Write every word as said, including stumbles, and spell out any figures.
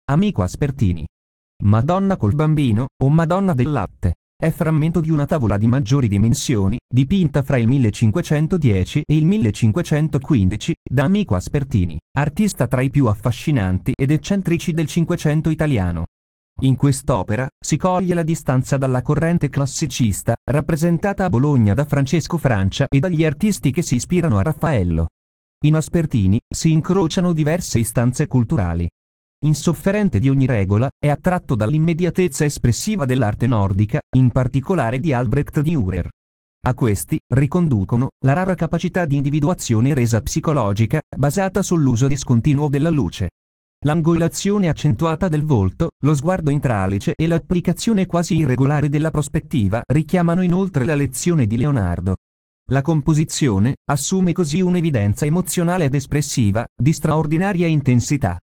Amico Aspertini. Madonna col bambino, o Madonna del latte, è frammento di una tavola di maggiori dimensioni, dipinta fra il millecinquecentodieci e il millecinquecentoquindici, da Amico Aspertini, artista tra i più affascinanti ed eccentrici del Cinquecento italiano. In quest'opera si coglie la distanza dalla corrente classicista, rappresentata a Bologna da Francesco Francia e dagli artisti che si ispirano a Raffaello. In Aspertini si incrociano diverse istanze culturali. Insofferente di ogni regola, è attratto dall'immediatezza espressiva dell'arte nordica, in particolare di Albrecht Dürer. A questi riconducono la rara capacità di individuazione resa psicologica, basata sull'uso discontinuo della luce. L'angolazione accentuata del volto, lo sguardo in tralice e l'applicazione quasi irregolare della prospettiva richiamano inoltre la lezione di Leonardo. La composizione assume così un'evidenza emozionale ed espressiva, di straordinaria intensità.